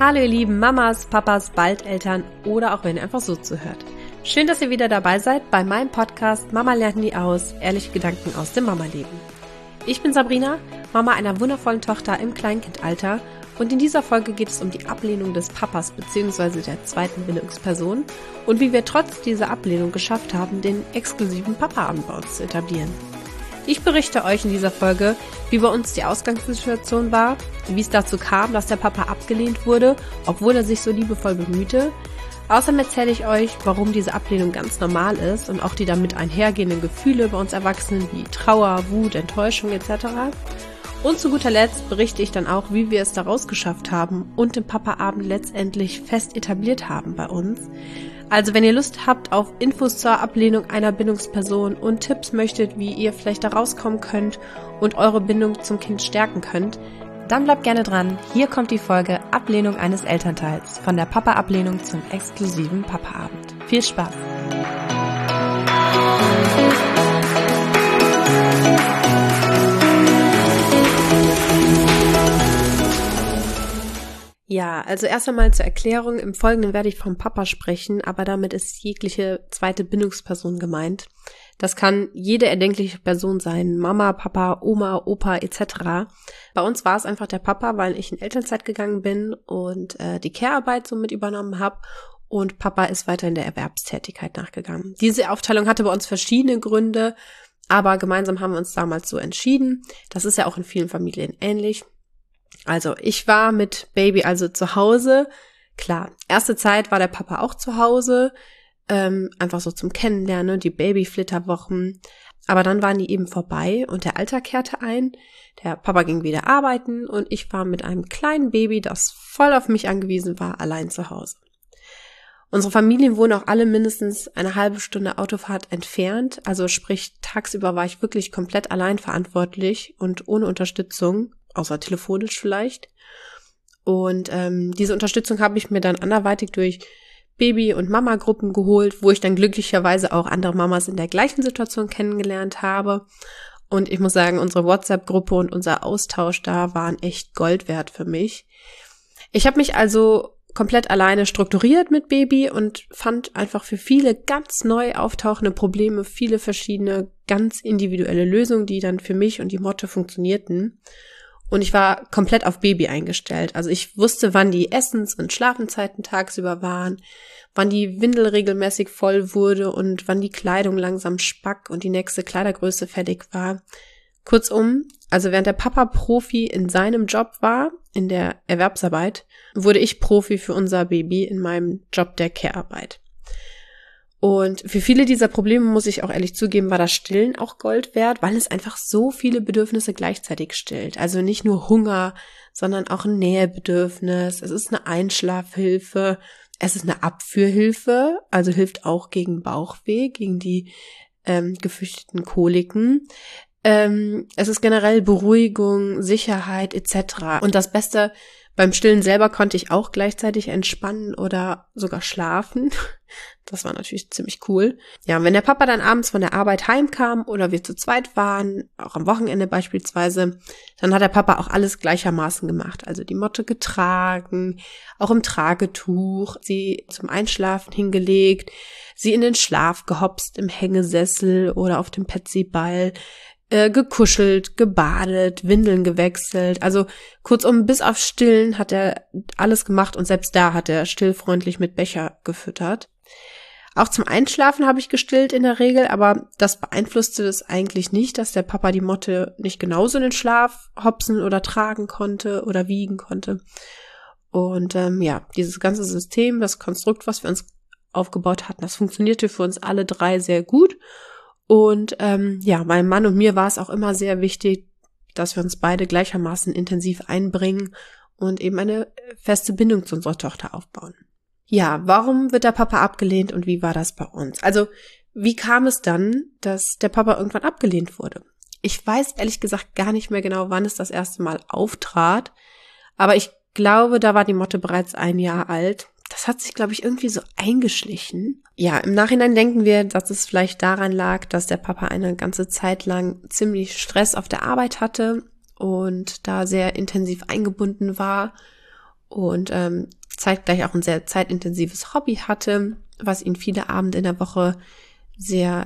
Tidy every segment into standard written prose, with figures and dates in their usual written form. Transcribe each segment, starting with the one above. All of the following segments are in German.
Hallo ihr lieben Mamas, Papas, bald Eltern oder auch wenn ihr einfach so zuhört. Schön, dass ihr wieder dabei seid bei meinem Podcast Mama lernt nie aus, ehrliche Gedanken aus dem Mama-Leben. Ich bin Sabrina, Mama einer wundervollen Tochter im Kleinkindalter und in dieser Folge geht es um die Ablehnung des Papas bzw. der zweiten Bindungsperson und wie wir trotz dieser Ablehnung geschafft haben, den exklusiven Papa-Abend bei uns zu etablieren. Ich berichte euch in dieser Folge, wie bei uns die Ausgangssituation war, wie es dazu kam, dass der Papa abgelehnt wurde, obwohl er sich so liebevoll bemühte. Außerdem erzähle ich euch, warum diese Ablehnung ganz normal ist und auch die damit einhergehenden Gefühle bei uns Erwachsenen wie Trauer, Wut, Enttäuschung etc. Und zu guter Letzt berichte ich dann auch, wie wir es daraus geschafft haben und den Papa-Abend letztendlich fest etabliert haben bei uns. Also wenn ihr Lust habt auf Infos zur Ablehnung einer Bindungsperson und Tipps möchtet, wie ihr vielleicht da rauskommen könnt und eure Bindung zum Kind stärken könnt, dann bleibt gerne dran. Hier kommt die Folge Ablehnung eines Elternteils, von der Papa-Ablehnung zum exklusiven Papa-Abend. Viel Spaß! Ja, also erst einmal zur Erklärung. Im Folgenden werde ich vom Papa sprechen, aber damit ist jegliche zweite Bindungsperson gemeint. Das kann jede erdenkliche Person sein, Mama, Papa, Oma, Opa etc. Bei uns war es einfach der Papa, weil ich in Elternzeit gegangen bin und die Care-Arbeit so mit übernommen habe und Papa ist weiter in der Erwerbstätigkeit nachgegangen. Diese Aufteilung hatte bei uns verschiedene Gründe, aber gemeinsam haben wir uns damals so entschieden. Das ist ja auch in vielen Familien ähnlich. Also ich war mit Baby also zu Hause. Klar, erste Zeit war der Papa auch zu Hause, einfach so zum Kennenlernen, die Babyflitterwochen. Aber dann waren die eben vorbei und der Alltag kehrte ein. Der Papa ging wieder arbeiten und ich war mit einem kleinen Baby, das voll auf mich angewiesen war, allein zu Hause. Unsere Familien wohnen auch alle mindestens eine halbe Stunde Autofahrt entfernt. Also sprich, tagsüber war ich wirklich komplett allein verantwortlich und ohne Unterstützung. Außer telefonisch vielleicht. Und diese Unterstützung habe ich mir dann anderweitig durch Baby- und Mama-Gruppen geholt, wo ich dann glücklicherweise auch andere Mamas in der gleichen Situation kennengelernt habe. Und ich muss sagen, unsere WhatsApp-Gruppe und unser Austausch da waren echt Gold wert für mich. Ich habe mich also komplett alleine strukturiert mit Baby und fand einfach für viele ganz neu auftauchende Probleme viele verschiedene, ganz individuelle Lösungen, die dann für mich und die Motte funktionierten. Und ich war komplett auf Baby eingestellt. Also ich wusste, wann die Essens- und Schlafenzeiten tagsüber waren, wann die Windel regelmäßig voll wurde und wann die Kleidung langsam spack und die nächste Kleidergröße fertig war. Kurzum, also während der Papa Profi in seinem Job war, in der Erwerbsarbeit, wurde ich Profi für unser Baby in meinem Job der Care-Arbeit. Und für viele dieser Probleme, muss ich auch ehrlich zugeben, war das Stillen auch Gold wert, weil es einfach so viele Bedürfnisse gleichzeitig stillt. Also nicht nur Hunger, sondern auch ein Nähebedürfnis. Es ist eine Einschlafhilfe. Es ist eine Abführhilfe, also hilft auch gegen Bauchweh, gegen die gefürchteten Koliken. Es ist generell Beruhigung, Sicherheit etc. Und das Beste, beim Stillen selber konnte ich auch gleichzeitig entspannen oder sogar schlafen. Das war natürlich ziemlich cool. Ja, und wenn der Papa dann abends von der Arbeit heimkam oder wir zu zweit waren, auch am Wochenende beispielsweise, dann hat der Papa auch alles gleichermaßen gemacht. Also die Motte getragen, auch im Tragetuch, sie zum Einschlafen hingelegt, sie in den Schlaf gehopst im Hängesessel oder auf dem Petsyball, gekuschelt, gebadet, Windeln gewechselt. Also kurzum, bis auf Stillen hat er alles gemacht und selbst da hat er stillfreundlich mit Becher gefüttert. Auch zum Einschlafen habe ich gestillt in der Regel, aber das beeinflusste es eigentlich nicht, dass der Papa die Motte nicht genauso in den Schlaf hopsen oder tragen konnte oder wiegen konnte. Und dieses ganze System, das Konstrukt, was wir uns aufgebaut hatten, das funktionierte für uns alle drei sehr gut. Und meinem Mann und mir war es auch immer sehr wichtig, dass wir uns beide gleichermaßen intensiv einbringen und eben eine feste Bindung zu unserer Tochter aufbauen. Ja, warum wird der Papa abgelehnt und wie war das bei uns? Also, wie kam es dann, dass der Papa irgendwann abgelehnt wurde? Ich weiß ehrlich gesagt gar nicht mehr genau, wann es das erste Mal auftrat, aber ich glaube, da war die Motte bereits 1 Jahr alt. Das hat sich, glaube ich, irgendwie so eingeschlichen. Ja, im Nachhinein denken wir, dass es vielleicht daran lag, dass der Papa eine ganze Zeit lang ziemlich Stress auf der Arbeit hatte und da sehr intensiv eingebunden war. Und zeitgleich auch ein sehr zeitintensives Hobby hatte, was ihn viele Abende in der Woche sehr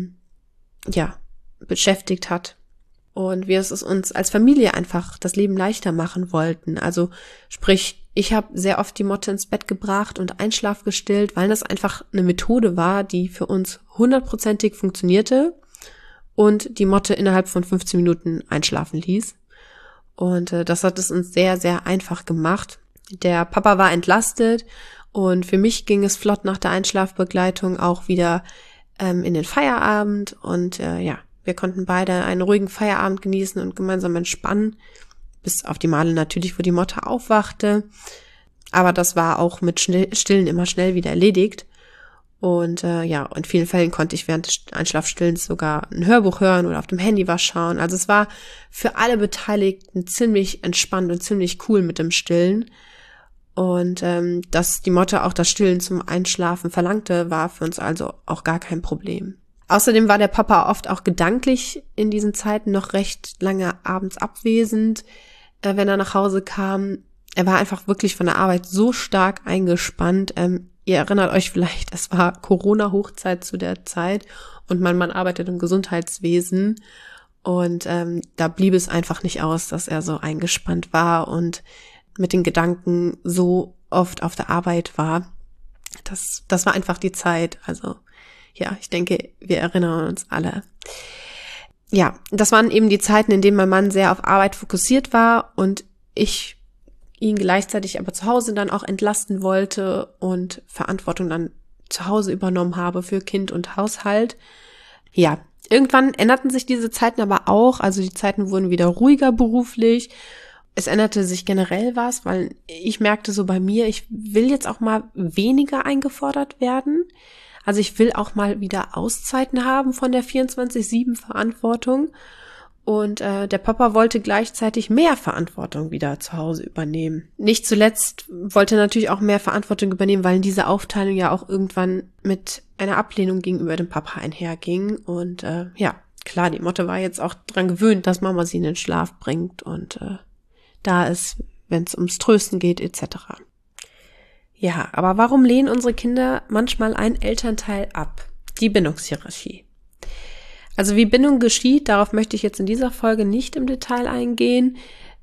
beschäftigt hat. Und wir es uns als Familie einfach das Leben leichter machen wollten. Also sprich, ich habe sehr oft die Motte ins Bett gebracht und Einschlaf gestillt, weil das einfach eine Methode war, die für uns 100%ig funktionierte und die Motte innerhalb von 15 Minuten einschlafen ließ. Und das hat es uns sehr, sehr einfach gemacht. Der Papa war entlastet und für mich ging es flott nach der Einschlafbegleitung auch wieder in den Feierabend und wir konnten beide einen ruhigen Feierabend genießen und gemeinsam entspannen, bis auf die Male natürlich, wo die Motte aufwachte. Aber das war auch mit Stillen immer schnell wieder erledigt. Und in vielen Fällen konnte ich während des Einschlafstillens sogar ein Hörbuch hören oder auf dem Handy was schauen. Also es war für alle Beteiligten ziemlich entspannt und ziemlich cool mit dem Stillen. Und dass die Motte auch das Stillen zum Einschlafen verlangte, war für uns also auch gar kein Problem. Außerdem war der Papa oft auch gedanklich in diesen Zeiten noch recht lange abends abwesend, wenn er nach Hause kam. Er war einfach wirklich von der Arbeit so stark eingespannt. Ihr erinnert euch vielleicht, es war Corona-Hochzeit zu der Zeit und mein Mann arbeitet im Gesundheitswesen. Und da blieb es einfach nicht aus, dass er so eingespannt war und mit den Gedanken so oft auf der Arbeit war. Das war einfach die Zeit. Also ja, ich denke, wir erinnern uns alle. Ja, das waren eben die Zeiten, in denen mein Mann sehr auf Arbeit fokussiert war und ich ihn gleichzeitig aber zu Hause dann auch entlasten wollte und Verantwortung dann zu Hause übernommen habe für Kind und Haushalt. Ja, irgendwann änderten sich diese Zeiten aber auch, also die Zeiten wurden wieder ruhiger beruflich. Es änderte sich generell was, weil ich merkte so bei mir, ich will jetzt auch mal weniger eingefordert werden. Also ich will auch mal wieder Auszeiten haben von der 24/7-Verantwortung. Und der Papa wollte gleichzeitig mehr Verantwortung wieder zu Hause übernehmen. Nicht zuletzt wollte er natürlich auch mehr Verantwortung übernehmen, weil diese Aufteilung ja auch irgendwann mit einer Ablehnung gegenüber dem Papa einherging. Und klar, die Motte war jetzt auch dran gewöhnt, dass Mama sie in den Schlaf bringt und da ist, wenn es ums Trösten geht etc. Ja, aber warum lehnen unsere Kinder manchmal einen Elternteil ab? Die Bindungshierarchie. Also wie Bindung geschieht, darauf möchte ich jetzt in dieser Folge nicht im Detail eingehen.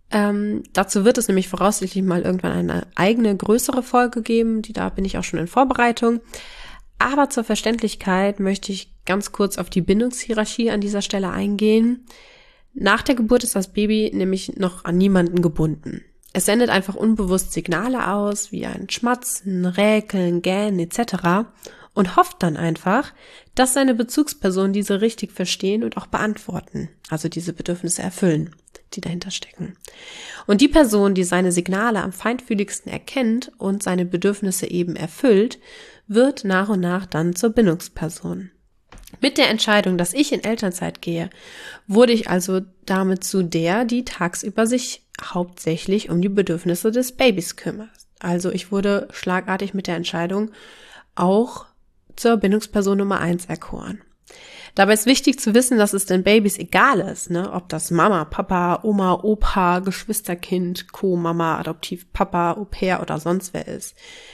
Dazu wird es nämlich voraussichtlich mal irgendwann eine eigene, größere Folge geben. Da bin ich auch schon in Vorbereitung. Aber zur Verständlichkeit möchte ich ganz kurz auf die Bindungshierarchie an dieser Stelle eingehen. Nach der Geburt ist das Baby nämlich noch an niemanden gebunden. Es sendet einfach unbewusst Signale aus, wie ein Schmatzen, Räkeln, Gähnen etc. und hofft dann einfach, dass seine Bezugspersonen diese richtig verstehen und auch beantworten, also diese Bedürfnisse erfüllen, die dahinter stecken. Und die Person, die seine Signale am feinfühligsten erkennt und seine Bedürfnisse eben erfüllt, wird nach und nach dann zur Bindungsperson. Mit der Entscheidung, dass ich in Elternzeit gehe, wurde ich also damit zu der, die tagsüber sich hauptsächlich um die Bedürfnisse des Babys kümmert. Also ich wurde schlagartig mit der Entscheidung auch zur Bindungsperson Nummer 1 erkoren. Dabei ist wichtig zu wissen, dass es den Babys egal ist, ob das Mama, Papa, Oma, Opa, Geschwisterkind, Co-Mama, Adoptivpapa, Au-pair oder sonst wer ist.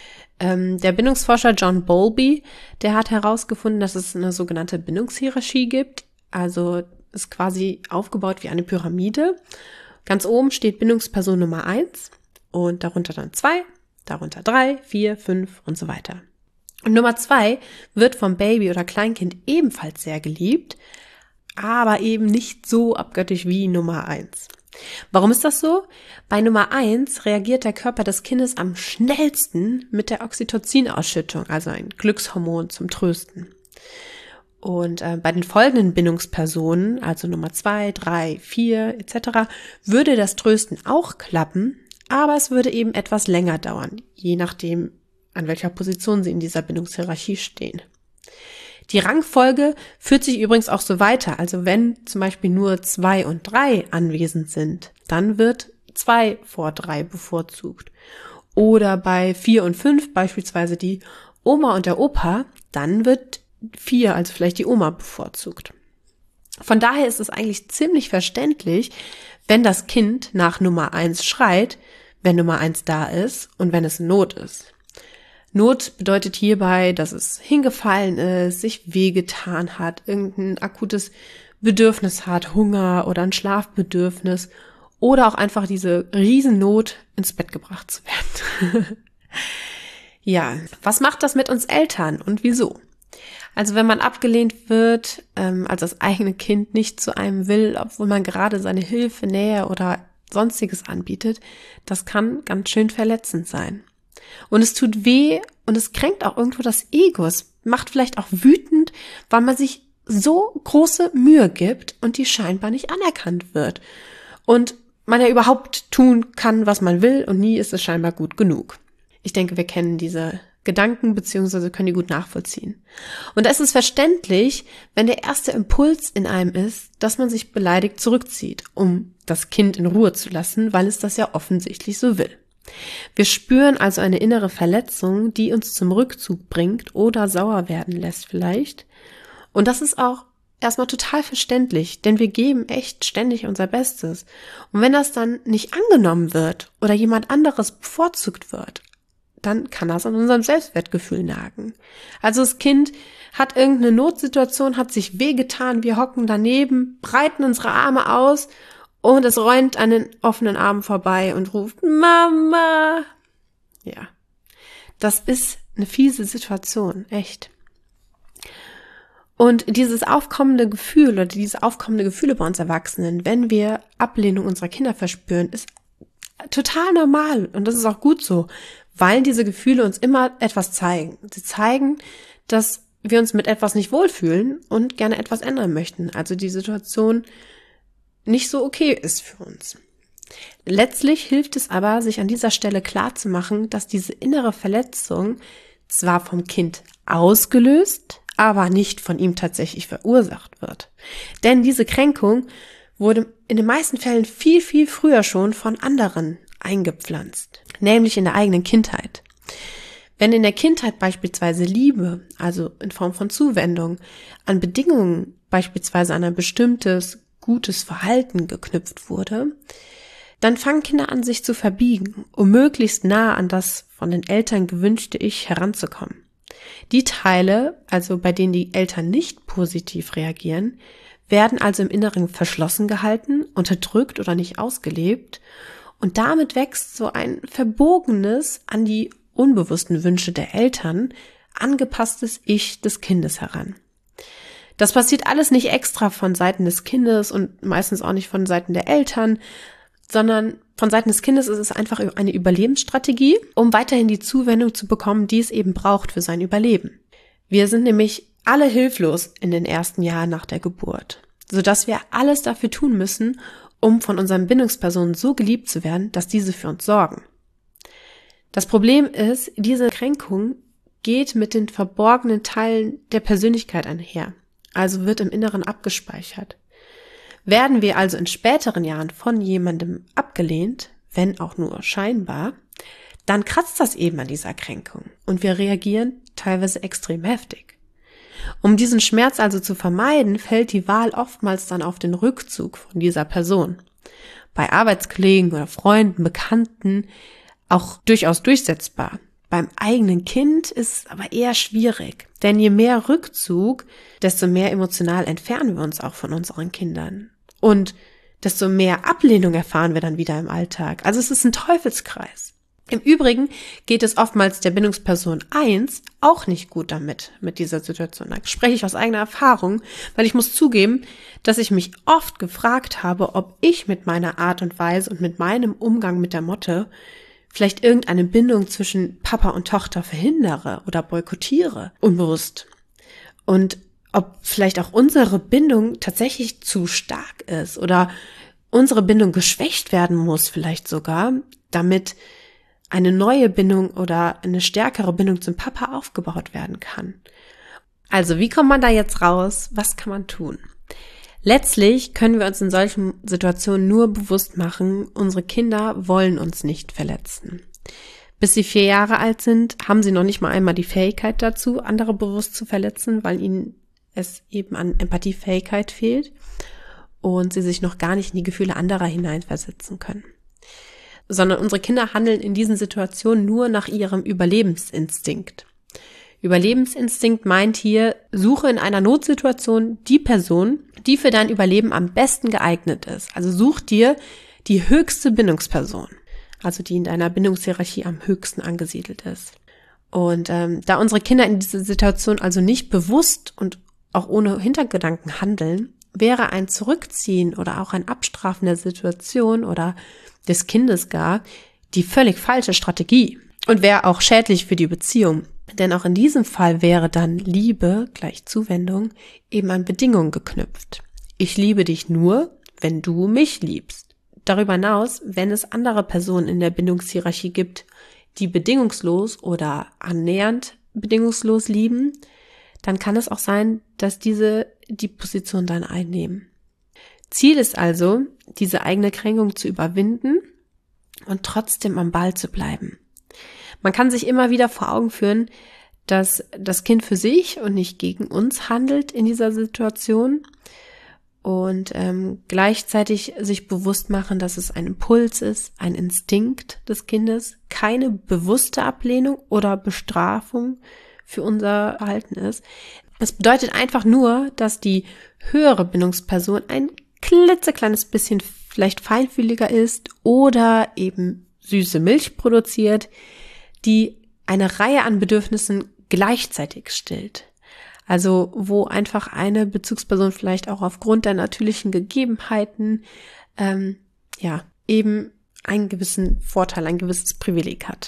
Der Bindungsforscher John Bowlby, der hat herausgefunden, dass es eine sogenannte Bindungshierarchie gibt. Also ist quasi aufgebaut wie eine Pyramide. Ganz oben steht Bindungsperson Nummer 1 und darunter dann 2, darunter 3, 4, 5 und so weiter. Und Nummer 2 wird vom Baby oder Kleinkind ebenfalls sehr geliebt, aber eben nicht so abgöttisch wie Nummer 1. Warum ist das so? Bei Nummer 1 reagiert der Körper des Kindes am schnellsten mit der Oxytocin-Ausschüttung, also ein Glückshormon zum Trösten. Und bei den folgenden Bindungspersonen, also Nummer 2, 3, 4 etc., würde das Trösten auch klappen, aber es würde eben etwas länger dauern, je nachdem, an welcher Position sie in dieser Bindungshierarchie stehen. Die Rangfolge führt sich übrigens auch so weiter. Also wenn zum Beispiel nur 2 und 3 anwesend sind, dann wird 2 vor 3 bevorzugt. Oder bei 4 und 5 beispielsweise die Oma und der Opa, dann wird 4, also vielleicht die Oma, bevorzugt. Von daher ist es eigentlich ziemlich verständlich, wenn das Kind nach Nummer 1 schreit, wenn Nummer 1 da ist und wenn es Not ist. Not bedeutet hierbei, dass es hingefallen ist, sich wehgetan hat, irgendein akutes Bedürfnis hat, Hunger oder ein Schlafbedürfnis oder auch einfach diese Riesennot, ins Bett gebracht zu werden. Ja, was macht das mit uns Eltern und wieso? Also wenn man abgelehnt wird, als das eigene Kind nicht zu einem will, obwohl man gerade seine Hilfe, Nähe oder Sonstiges anbietet, das kann ganz schön verletzend sein. Und es tut weh und es kränkt auch irgendwo das Ego. Es macht vielleicht auch wütend, weil man sich so große Mühe gibt und die scheinbar nicht anerkannt wird. Und man ja überhaupt tun kann, was man will und nie ist es scheinbar gut genug. Ich denke, wir kennen diese Gedanken beziehungsweise können die gut nachvollziehen. Und da ist es verständlich, wenn der erste Impuls in einem ist, dass man sich beleidigt zurückzieht, um das Kind in Ruhe zu lassen, weil es das ja offensichtlich so will. Wir spüren also eine innere Verletzung, die uns zum Rückzug bringt oder sauer werden lässt vielleicht. Und das ist auch erstmal total verständlich, denn wir geben echt ständig unser Bestes. Und wenn das dann nicht angenommen wird oder jemand anderes bevorzugt wird, dann kann das an unserem Selbstwertgefühl nagen. Also das Kind hat irgendeine Notsituation, hat sich wehgetan, wir hocken daneben, breiten unsere Arme aus und es räumt an den offenen Armen vorbei und ruft Mama. Ja, das ist eine fiese Situation, echt. Und dieses aufkommende Gefühl oder diese aufkommende Gefühle bei uns Erwachsenen, wenn wir Ablehnung unserer Kinder verspüren, ist total normal und das ist auch gut so, weil diese Gefühle uns immer etwas zeigen. Sie zeigen, dass wir uns mit etwas nicht wohlfühlen und gerne etwas ändern möchten. Also die Situation nicht so okay ist für uns. Letztlich hilft es aber, sich an dieser Stelle klarzumachen, dass diese innere Verletzung zwar vom Kind ausgelöst, aber nicht von ihm tatsächlich verursacht wird. Denn diese Kränkung wurde in den meisten Fällen viel, viel früher schon von anderen eingepflanzt, nämlich in der eigenen Kindheit. Wenn in der Kindheit beispielsweise Liebe, also in Form von Zuwendung, an Bedingungen, beispielsweise an ein bestimmtes gutes Verhalten geknüpft wurde, dann fangen Kinder an, sich zu verbiegen, um möglichst nah an das von den Eltern gewünschte Ich heranzukommen. Die Teile, also bei denen die Eltern nicht positiv reagieren, werden also im Inneren verschlossen gehalten, unterdrückt oder nicht ausgelebt und damit wächst so ein verbogenes, an die unbewussten Wünsche der Eltern angepasstes Ich des Kindes heran. Das passiert alles nicht extra von Seiten des Kindes und meistens auch nicht von Seiten der Eltern, sondern von Seiten des Kindes ist es einfach eine Überlebensstrategie, um weiterhin die Zuwendung zu bekommen, die es eben braucht für sein Überleben. Wir sind nämlich alle hilflos in den ersten Jahren nach der Geburt, sodass wir alles dafür tun müssen, um von unseren Bindungspersonen so geliebt zu werden, dass diese für uns sorgen. Das Problem ist, diese Kränkung geht mit den verborgenen Teilen der Persönlichkeit einher, also wird im Inneren abgespeichert. Werden wir also in späteren Jahren von jemandem abgelehnt, wenn auch nur scheinbar, dann kratzt das eben an dieser Kränkung und wir reagieren teilweise extrem heftig. Um diesen Schmerz also zu vermeiden, fällt die Wahl oftmals dann auf den Rückzug von dieser Person. Bei Arbeitskollegen oder Freunden, Bekannten auch durchaus durchsetzbar. Beim eigenen Kind ist es aber eher schwierig, denn je mehr Rückzug, desto mehr emotional entfernen wir uns auch von unseren Kindern. Und desto mehr Ablehnung erfahren wir dann wieder im Alltag. Also es ist ein Teufelskreis. Im Übrigen geht es oftmals der Bindungsperson 1 auch nicht gut damit, mit dieser Situation. Da spreche ich aus eigener Erfahrung, weil ich muss zugeben, dass ich mich oft gefragt habe, ob ich mit meiner Art und Weise und mit meinem Umgang mit der Motte vielleicht irgendeine Bindung zwischen Papa und Tochter verhindere oder boykottiere, unbewusst. Und ob vielleicht auch unsere Bindung tatsächlich zu stark ist oder unsere Bindung geschwächt werden muss vielleicht sogar, damit eine neue Bindung oder eine stärkere Bindung zum Papa aufgebaut werden kann. Also wie kommt man da jetzt raus? Was kann man tun? Letztlich können wir uns in solchen Situationen nur bewusst machen, unsere Kinder wollen uns nicht verletzen. Bis sie 4 Jahre alt sind, haben sie noch nicht mal einmal die Fähigkeit dazu, andere bewusst zu verletzen, weil ihnen es eben an Empathiefähigkeit fehlt und sie sich noch gar nicht in die Gefühle anderer hineinversetzen können. sondern unsere Kinder handeln in diesen Situationen nur nach ihrem Überlebensinstinkt. Überlebensinstinkt meint hier, suche in einer Notsituation die Person, die für dein Überleben am besten geeignet ist. Also such dir die höchste Bindungsperson, also die in deiner Bindungshierarchie am höchsten angesiedelt ist. Und da unsere Kinder in dieser Situation also nicht bewusst und auch ohne Hintergedanken handeln, wäre ein Zurückziehen oder auch ein Abstrafen der Situation oder des Kindes gar die völlig falsche Strategie und wäre auch schädlich für die Beziehung. Denn auch in diesem Fall wäre dann Liebe gleich Zuwendung eben an Bedingungen geknüpft. Ich liebe dich nur, wenn du mich liebst. Darüber hinaus, wenn es andere Personen in der Bindungshierarchie gibt, die bedingungslos oder annähernd bedingungslos lieben, dann kann es auch sein, dass diese die Position dann einnehmen. Ziel ist also, diese eigene Kränkung zu überwinden und trotzdem am Ball zu bleiben. Man kann sich immer wieder vor Augen führen, dass das Kind für sich und nicht gegen uns handelt in dieser Situation und gleichzeitig sich bewusst machen, dass es ein Impuls ist, ein Instinkt des Kindes, keine bewusste Ablehnung oder Bestrafung für unser Verhalten ist. Es bedeutet einfach nur, dass die höhere Bindungsperson ein klitzekleines bisschen vielleicht feinfühliger ist oder eben süße Milch produziert, die eine Reihe an Bedürfnissen gleichzeitig stillt. Also wo einfach eine Bezugsperson vielleicht auch aufgrund der natürlichen Gegebenheiten eben einen gewissen Vorteil, ein gewisses Privileg hat.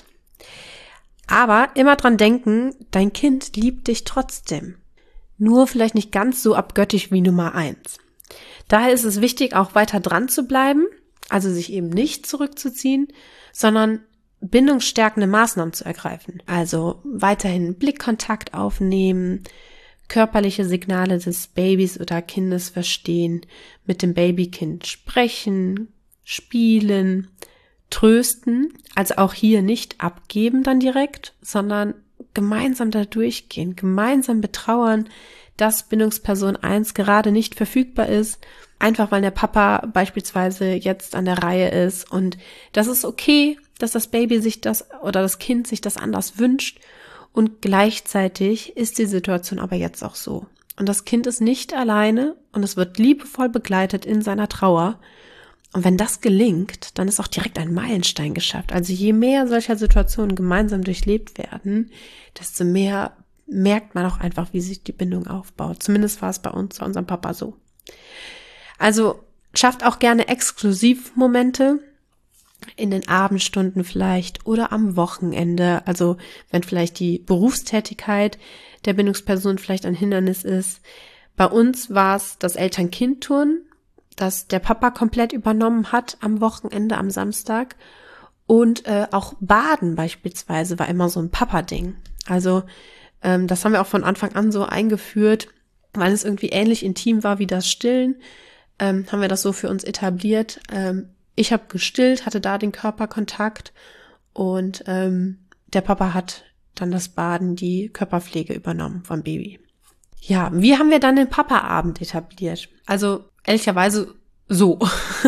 Aber immer dran denken, dein Kind liebt dich trotzdem. Nur vielleicht nicht ganz so abgöttisch wie Nummer 1. Daher ist es wichtig, auch weiter dran zu bleiben, also sich eben nicht zurückzuziehen, sondern bindungsstärkende Maßnahmen zu ergreifen. Also weiterhin Blickkontakt aufnehmen, körperliche Signale des Babys oder Kindes verstehen, mit dem Babykind sprechen, spielen, trösten, also auch hier nicht abgeben dann direkt, sondern gemeinsam da durchgehen, gemeinsam betrauern, dass Bindungsperson 1 gerade nicht verfügbar ist, einfach weil der Papa beispielsweise jetzt an der Reihe ist und das ist okay, dass das Baby sich das oder das Kind sich das anders wünscht und gleichzeitig ist die Situation aber jetzt auch so. Und das Kind ist nicht alleine und es wird liebevoll begleitet in seiner Trauer. Und wenn das gelingt, dann ist auch direkt ein Meilenstein geschafft. Also je mehr solcher Situationen gemeinsam durchlebt werden, desto mehr merkt man auch einfach, wie sich die Bindung aufbaut. Zumindest war es bei uns, bei unserem Papa so. Also schafft auch gerne Exklusivmomente in den Abendstunden vielleicht oder am Wochenende. Also wenn vielleicht die Berufstätigkeit der Bindungsperson vielleicht ein Hindernis ist. Bei uns war es das Eltern-Kind-Turnen, das der Papa komplett übernommen hat am Wochenende, am Samstag. Und auch Baden beispielsweise war immer so ein Papa-Ding. Also das haben wir auch von Anfang an so eingeführt, weil es irgendwie ähnlich intim war wie das Stillen, haben wir das so für uns etabliert. Ich habe gestillt, hatte da den Körperkontakt und der Papa hat dann das Baden, die Körperpflege übernommen vom Baby. Ja, wie haben wir dann den Papa-Abend etabliert? Also ehrlicherweise so.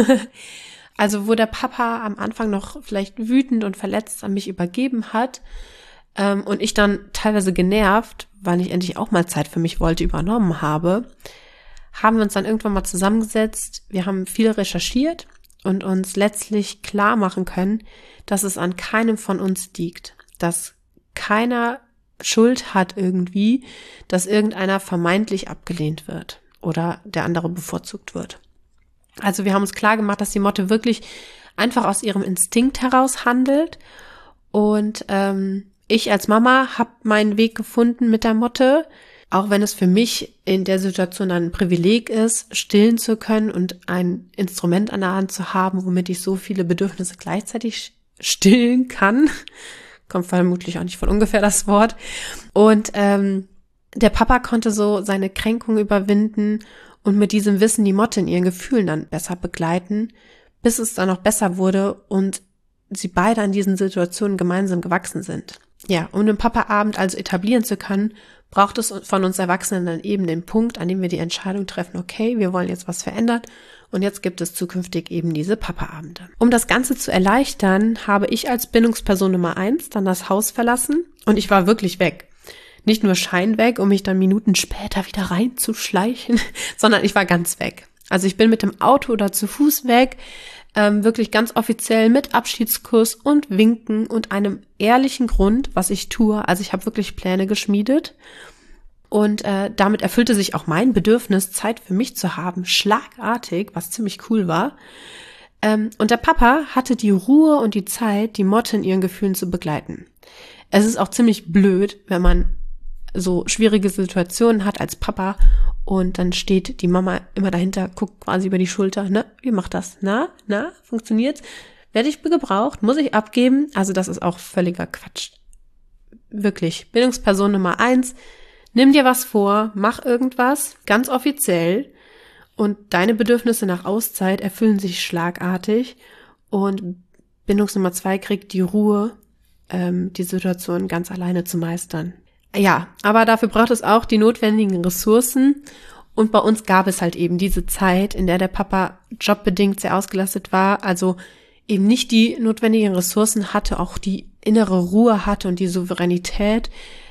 Also wo der Papa am Anfang noch vielleicht wütend und verletzt an mich übergeben hat und ich dann teilweise genervt, weil ich endlich auch mal Zeit für mich wollte, übernommen habe, haben wir uns dann irgendwann mal zusammengesetzt. Wir haben viel recherchiert und uns letztlich klar machen können, dass es an keinem von uns liegt, dass keiner Schuld hat irgendwie, dass irgendeiner vermeintlich abgelehnt wird oder der andere bevorzugt wird. Also wir haben uns klar gemacht, dass die Motte wirklich einfach aus ihrem Instinkt heraus handelt und ich als Mama habe meinen Weg gefunden mit der Motte, auch wenn es für mich in der Situation ein Privileg ist, stillen zu können und ein Instrument an der Hand zu haben, womit ich so viele Bedürfnisse gleichzeitig stillen kann. Kommt vermutlich auch nicht von ungefähr das Wort. Und der Papa konnte so seine Kränkung überwinden und mit diesem Wissen die Motte in ihren Gefühlen dann besser begleiten, bis es dann noch besser wurde und sie beide an diesen Situationen gemeinsam gewachsen sind. Ja, um den Papa-Abend also etablieren zu können, braucht es von uns Erwachsenen dann eben den Punkt, an dem wir die Entscheidung treffen, okay, wir wollen jetzt was verändern und jetzt gibt es zukünftig eben diese Papa-Abende. Um das Ganze zu erleichtern, habe ich als Bindungsperson Nummer 1 dann das Haus verlassen und ich war wirklich weg. Nicht nur scheinweg, um mich dann Minuten später wieder reinzuschleichen, sondern ich war ganz weg. Also ich bin mit dem Auto oder zu Fuß weg, wirklich ganz offiziell mit Abschiedskuss und Winken und einem ehrlichen Grund, was ich tue. Also ich habe wirklich Pläne geschmiedet und damit erfüllte sich auch mein Bedürfnis, Zeit für mich zu haben, schlagartig, was ziemlich cool war. Und der Papa hatte die Ruhe und die Zeit, die Motte in ihren Gefühlen zu begleiten. Es ist auch ziemlich blöd, wenn man so schwierige Situationen hat als Papa und dann steht die Mama immer dahinter, guckt quasi über die Schulter, ne, wie macht das? Na, funktioniert's? Werde ich gebraucht? Muss ich abgeben? Also das ist auch völliger Quatsch. Wirklich, Bildungsperson Nummer 1, nimm dir was vor, mach irgendwas, ganz offiziell und deine Bedürfnisse nach Auszeit erfüllen sich schlagartig und Bindungsnummer 2 kriegt die Ruhe, die Situation ganz alleine zu meistern. Ja, aber dafür braucht es auch die notwendigen Ressourcen und bei uns gab es halt eben diese Zeit, in der der Papa jobbedingt sehr ausgelastet war, also eben nicht die notwendigen Ressourcen hatte, auch die innere Ruhe hatte und die Souveränität,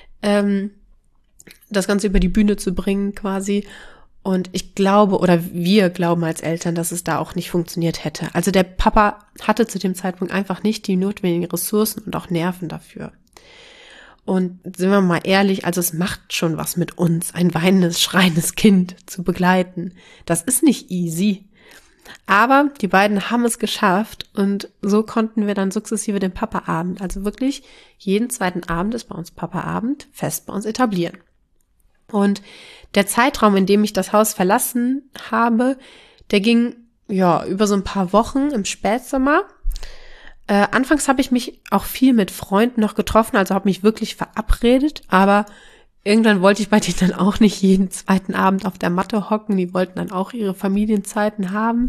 das Ganze über die Bühne zu bringen quasi. Und ich glaube, oder wir glauben als Eltern, dass es da auch nicht funktioniert hätte. Also der Papa hatte zu dem Zeitpunkt einfach nicht die notwendigen Ressourcen und auch Nerven dafür. Und sind wir mal ehrlich, also es macht schon was mit uns, ein weinendes, schreiendes Kind zu begleiten. Das ist nicht easy. Aber die beiden haben es geschafft und so konnten wir dann sukzessive den Papa-Abend, also wirklich jeden zweiten Abend ist bei uns Papa-Abend, fest bei uns etablieren. Und der Zeitraum, in dem ich das Haus verlassen habe, der ging ja über so ein paar Wochen im Spätsommer. Anfangs habe ich mich auch viel mit Freunden noch getroffen, also habe mich wirklich verabredet, aber irgendwann wollte ich bei denen dann auch nicht jeden zweiten Abend auf der Matte hocken, die wollten dann auch ihre Familienzeiten haben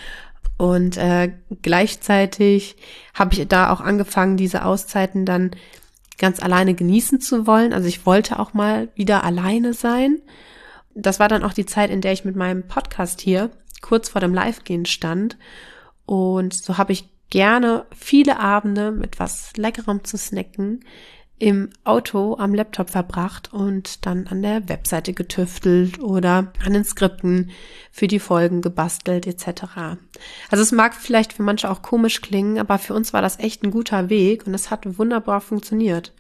und gleichzeitig habe ich da auch angefangen, diese Auszeiten dann ganz alleine genießen zu wollen, also ich wollte auch mal wieder alleine sein. Das war dann auch die Zeit, in der ich mit meinem Podcast hier kurz vor dem Live-Gehen stand und so habe ich gerne viele Abende mit was Leckerem zu snacken im Auto am Laptop verbracht und dann an der Webseite getüftelt oder an den Skripten für die Folgen gebastelt etc. Also es mag vielleicht für manche auch komisch klingen, aber für uns war das echt ein guter Weg und es hat wunderbar funktioniert.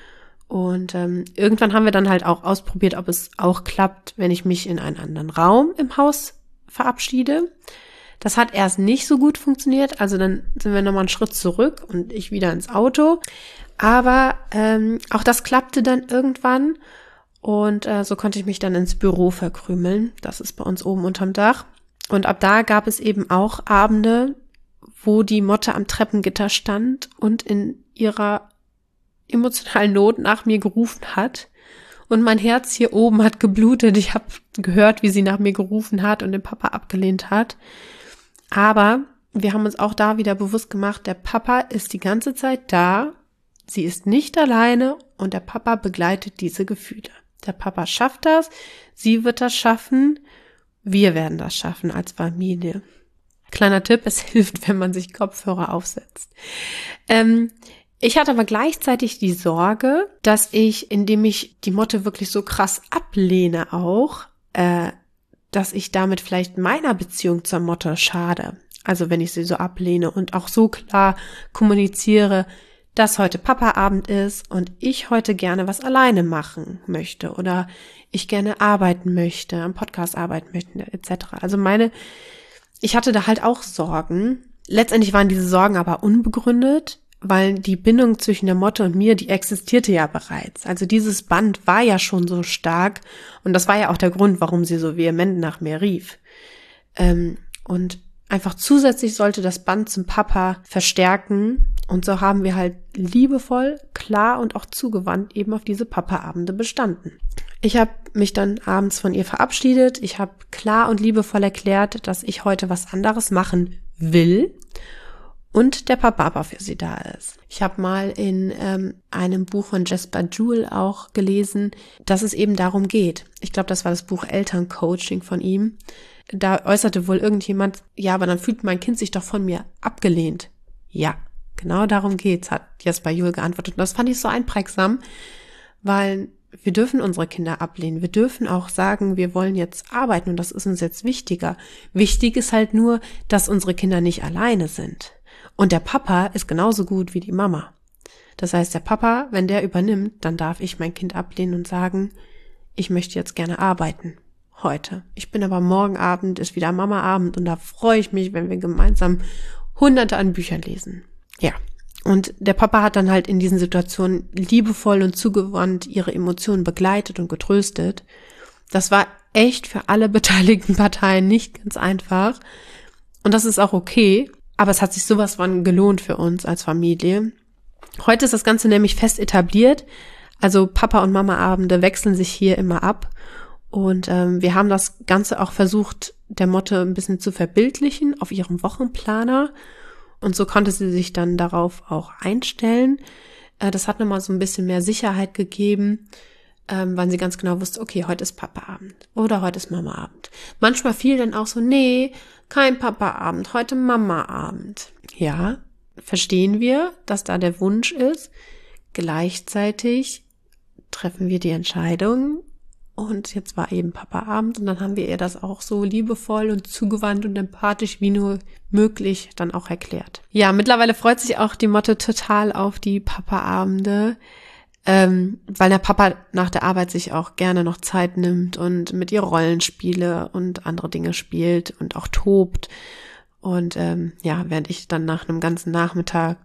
Und irgendwann haben wir dann halt auch ausprobiert, ob es auch klappt, wenn ich mich in einen anderen Raum im Haus verabschiede. Das hat erst nicht so gut funktioniert, also dann sind wir nochmal einen Schritt zurück und ich wieder ins Auto. Aber auch das klappte dann irgendwann und so konnte ich mich dann ins Büro verkrümeln. Das ist bei uns oben unterm Dach. Und ab da gab es eben auch Abende, wo die Motte am Treppengitter stand und in ihrer emotionalen Not nach mir gerufen hat. Und mein Herz hier oben hat geblutet. Ich habe gehört, wie sie nach mir gerufen hat und den Papa abgelehnt hat. Aber wir haben uns auch da wieder bewusst gemacht, der Papa ist die ganze Zeit da, sie ist nicht alleine und der Papa begleitet diese Gefühle. Der Papa schafft das, sie wird das schaffen, wir werden das schaffen als Familie. Kleiner Tipp, es hilft, wenn man sich Kopfhörer aufsetzt. Ich hatte aber gleichzeitig die Sorge, dass ich, indem ich die Motte wirklich so krass ablehne auch, dass ich damit vielleicht meiner Beziehung zur Motte schade. Also wenn ich sie so ablehne und auch so klar kommuniziere, dass heute Papa-Abend ist und ich heute gerne was alleine machen möchte oder ich gerne arbeiten möchte, am Podcast arbeiten möchte, etc. Also ich hatte da halt auch Sorgen. Letztendlich waren diese Sorgen aber unbegründet, weil die Bindung zwischen der Motte und mir, die existierte ja bereits. Also dieses Band war ja schon so stark und das war ja auch der Grund, warum sie so vehement nach mir rief. Und einfach zusätzlich sollte das Band zum Papa verstärken und so haben wir halt liebevoll, klar und auch zugewandt eben auf diese Papa-Abende bestanden. Ich habe mich dann abends von ihr verabschiedet. Ich habe klar und liebevoll erklärt, dass ich heute was anderes machen will. und der Papa aber für sie da ist. Ich habe mal in einem Buch von Jesper Juhl auch gelesen, dass es eben darum geht. Ich glaube, das war das Buch Elterncoaching von ihm. Da äußerte wohl irgendjemand, ja, aber dann fühlt mein Kind sich doch von mir abgelehnt. Ja, genau darum geht's, hat Jesper Juhl geantwortet. Und das fand ich so einprägsam, weil wir dürfen unsere Kinder ablehnen. Wir dürfen auch sagen, wir wollen jetzt arbeiten und das ist uns jetzt wichtiger. Wichtig ist halt nur, dass unsere Kinder nicht alleine sind. Und der Papa ist genauso gut wie die Mama. Das heißt, der Papa, wenn der übernimmt, dann darf ich mein Kind ablehnen und sagen, ich möchte jetzt gerne arbeiten heute. Ich bin aber morgen Abend, ist wieder Mama-Abend und da freue ich mich, wenn wir gemeinsam Hunderte an Büchern lesen. Ja. Und der Papa hat dann halt in diesen Situationen liebevoll und zugewandt ihre Emotionen begleitet und getröstet. Das war echt für alle beteiligten Parteien nicht ganz einfach. Und das ist auch okay. Aber es hat sich sowas von gelohnt für uns als Familie. Heute ist das Ganze nämlich fest etabliert. Also Papa- und Mama-Abende wechseln sich hier immer ab. Und wir haben das Ganze auch versucht, der Motte ein bisschen zu verbildlichen auf ihrem Wochenplaner. Und so konnte sie sich dann darauf auch einstellen. Das hat nochmal so ein bisschen mehr Sicherheit gegeben, weil sie ganz genau wusste, okay, heute ist Papa-Abend oder heute ist Mama-Abend. Manchmal fiel dann auch so, nee, kein Papa-Abend, heute Mama-Abend. Ja, verstehen wir, dass da der Wunsch ist. Gleichzeitig treffen wir die Entscheidung und jetzt war eben Papa-Abend und dann haben wir ihr das auch so liebevoll und zugewandt und empathisch wie nur möglich dann auch erklärt. Ja, mittlerweile freut sich auch die Motte total auf die Papa-Abende, weil der Papa nach der Arbeit sich auch gerne noch Zeit nimmt und mit ihr Rollenspiele und andere Dinge spielt und auch tobt. Und ja, während ich dann nach einem ganzen Nachmittag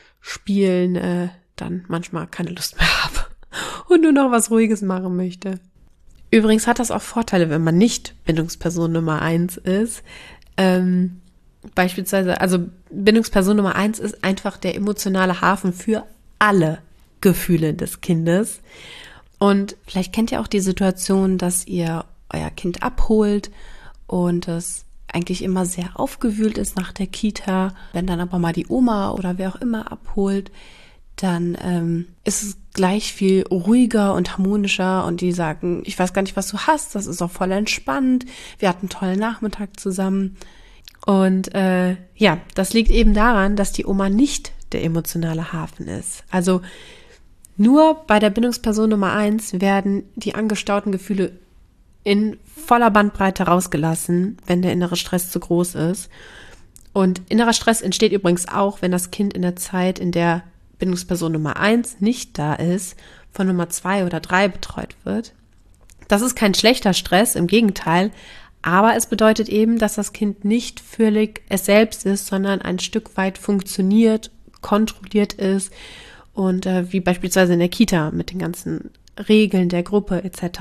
spielen dann manchmal keine Lust mehr habe und nur noch was Ruhiges machen möchte. Übrigens hat das auch Vorteile, wenn man nicht Bindungsperson Nummer 1 ist. Beispielsweise, also Bindungsperson Nummer 1 ist einfach der emotionale Hafen für alle Gefühle des Kindes. Und vielleicht kennt ihr auch die Situation, dass ihr euer Kind abholt und es eigentlich immer sehr aufgewühlt ist nach der Kita. Wenn dann aber mal die Oma oder wer auch immer abholt, dann ist es gleich viel ruhiger und harmonischer und die sagen, ich weiß gar nicht, was du hast, das ist auch voll entspannt, wir hatten einen tollen Nachmittag zusammen. Und ja, das liegt eben daran, dass die Oma nicht der emotionale Hafen ist. Also nur bei der Bindungsperson Nummer 1 werden die angestauten Gefühle in voller Bandbreite rausgelassen, wenn der innere Stress zu groß ist. Und innerer Stress entsteht übrigens auch, wenn das Kind in der Zeit, in der Bindungsperson Nummer 1 nicht da ist, von Nummer 2 oder 3 betreut wird. Das ist kein schlechter Stress, im Gegenteil, aber es bedeutet eben, dass das Kind nicht völlig es selbst ist, sondern ein Stück weit funktioniert, kontrolliert ist und wie beispielsweise in der Kita mit den ganzen Regeln der Gruppe etc.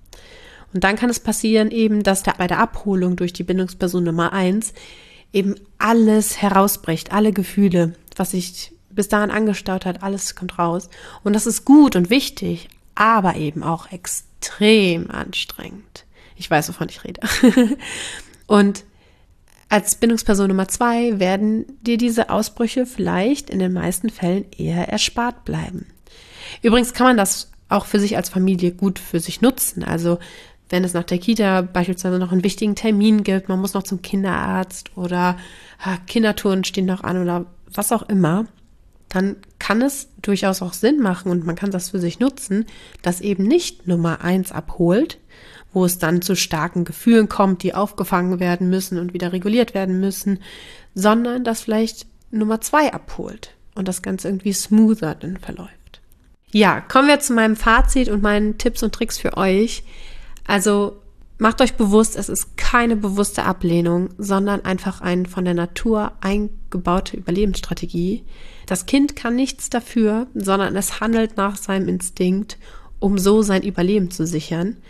Und dann kann es passieren eben, dass bei der Abholung durch die Bindungsperson Nummer 1 eben alles herausbricht, alle Gefühle, was sich bis dahin angestaut hat, alles kommt raus. Und das ist gut und wichtig, aber eben auch extrem anstrengend. Ich weiß, wovon ich rede. Und als Bindungsperson Nummer 2 werden dir diese Ausbrüche vielleicht in den meisten Fällen eher erspart bleiben. Übrigens kann man das auch für sich als Familie gut für sich nutzen. Also wenn es nach der Kita beispielsweise noch einen wichtigen Termin gibt, man muss noch zum Kinderarzt oder Kindertouren stehen noch an oder was auch immer, dann kann es durchaus auch Sinn machen und man kann das für sich nutzen, dass eben nicht Nummer 1 abholt, wo es dann zu starken Gefühlen kommt, die aufgefangen werden müssen und wieder reguliert werden müssen, sondern dass vielleicht Nummer 2 abholt und das Ganze irgendwie smoother dann verläuft. Ja, kommen wir zu meinem Fazit und meinen Tipps und Tricks für euch. Also macht euch bewusst, es ist keine bewusste Ablehnung, sondern einfach eine von der Natur eingebaute Überlebensstrategie. Das Kind kann nichts dafür, sondern es handelt nach seinem Instinkt, um so sein Überleben zu sichern.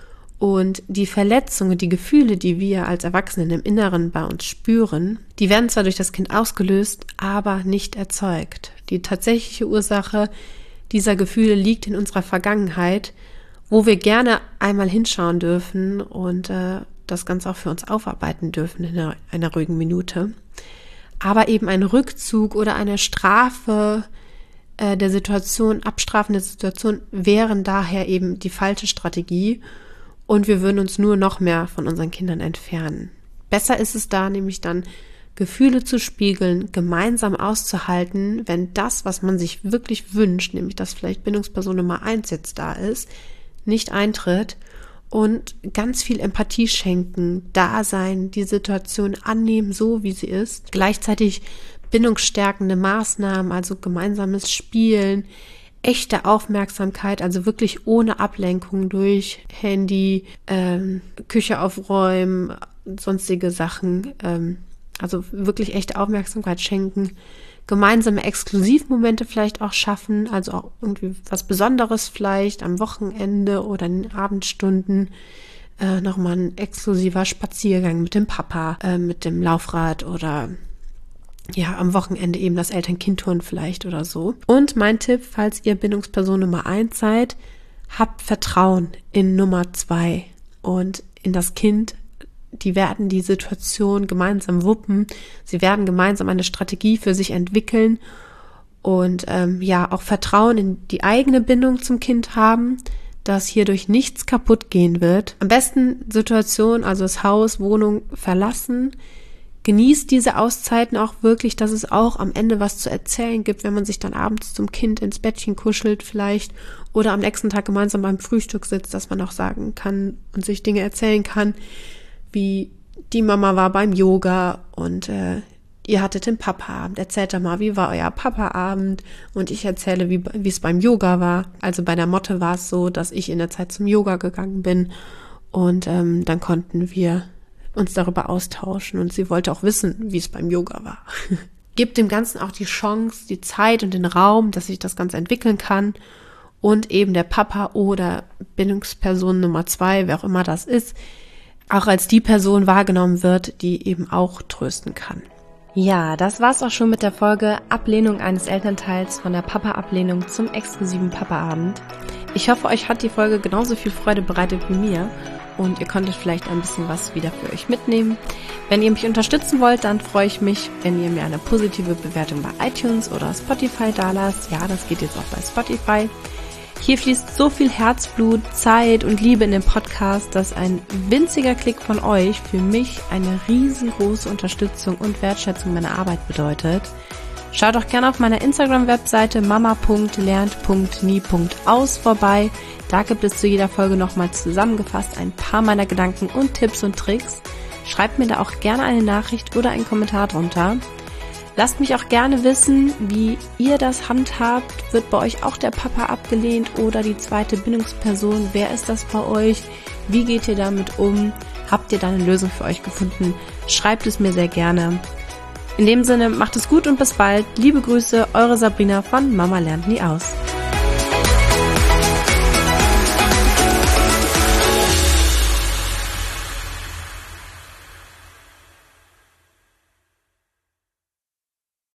Und die Verletzungen, die Gefühle, die wir als Erwachsenen im Inneren bei uns spüren, die werden zwar durch das Kind ausgelöst, aber nicht erzeugt. Die tatsächliche Ursache dieser Gefühle liegt in unserer Vergangenheit, wo wir gerne einmal hinschauen dürfen und das Ganze auch für uns aufarbeiten dürfen in einer ruhigen Minute. Aber eben ein Rückzug oder eine Strafe der Situation, abstrafende Situation wären daher eben die falsche Strategie und wir würden uns nur noch mehr von unseren Kindern entfernen. Besser ist es da nämlich dann, Gefühle zu spiegeln, gemeinsam auszuhalten, wenn das, was man sich wirklich wünscht, nämlich dass vielleicht Bindungsperson Nummer 1 jetzt da ist, nicht eintritt und ganz viel Empathie schenken, da sein, die Situation annehmen, so wie sie ist, gleichzeitig bindungsstärkende Maßnahmen, also gemeinsames Spielen, echte Aufmerksamkeit, also wirklich ohne Ablenkung durch Handy, Küche aufräumen, sonstige Sachen, also wirklich echte Aufmerksamkeit schenken, gemeinsame Exklusivmomente vielleicht auch schaffen, also auch irgendwie was Besonderes vielleicht am Wochenende oder in den Abendstunden, nochmal ein exklusiver Spaziergang mit dem Papa, mit dem Laufrad oder ja, am Wochenende eben das Eltern-Kind-Touren vielleicht oder so. Und mein Tipp, falls ihr Bindungsperson Nummer 1 seid, habt Vertrauen in Nummer 2 und in das Kind. Die werden die Situation gemeinsam wuppen. Sie werden gemeinsam eine Strategie für sich entwickeln und auch Vertrauen in die eigene Bindung zum Kind haben, dass hierdurch nichts kaputt gehen wird. Am besten Situation, also das Haus, Wohnung verlassen. Genießt diese Auszeiten auch wirklich, dass es auch am Ende was zu erzählen gibt, wenn man sich dann abends zum Kind ins Bettchen kuschelt vielleicht oder am nächsten Tag gemeinsam beim Frühstück sitzt, dass man auch sagen kann und sich Dinge erzählen kann, wie die Mama war beim Yoga und ihr hattet den Papa-Abend. Erzählt doch mal, wie war euer Papa-Abend? Und ich erzähle, wie es beim Yoga war. Also bei der Motte war es so, dass ich in der Zeit zum Yoga gegangen bin und dann konnten wir uns darüber austauschen und sie wollte auch wissen, wie es beim Yoga war. Gibt dem Ganzen auch die Chance, die Zeit und den Raum, dass sich das Ganze entwickeln kann und eben der Papa oder Bindungsperson Nummer 2, wer auch immer das ist, auch als die Person wahrgenommen wird, die eben auch trösten kann. Ja, das war's auch schon mit der Folge Ablehnung eines Elternteils von der Papa-Ablehnung zum exklusiven Papa-Abend. Ich hoffe, euch hat die Folge genauso viel Freude bereitet wie mir und ihr konntet vielleicht ein bisschen was wieder für euch mitnehmen. Wenn ihr mich unterstützen wollt, dann freue ich mich, wenn ihr mir eine positive Bewertung bei iTunes oder Spotify dalasst. Ja, das geht jetzt auch bei Spotify. Hier fließt so viel Herzblut, Zeit und Liebe in den Podcast, dass ein winziger Klick von euch für mich eine riesengroße Unterstützung und Wertschätzung meiner Arbeit bedeutet. Schaut auch gerne auf meiner Instagram-Webseite mama.lernt.nie.aus vorbei. Da gibt es zu jeder Folge nochmal zusammengefasst ein paar meiner Gedanken und Tipps und Tricks. Schreibt mir da auch gerne eine Nachricht oder einen Kommentar drunter. Lasst mich auch gerne wissen, wie ihr das handhabt. Wird bei euch auch der Papa abgelehnt oder die zweite Bindungsperson? Wer ist das bei euch? Wie geht ihr damit um? Habt ihr da eine Lösung für euch gefunden? Schreibt es mir sehr gerne. In dem Sinne, macht es gut und bis bald. Liebe Grüße, eure Sabrina von Mama lernt nie aus.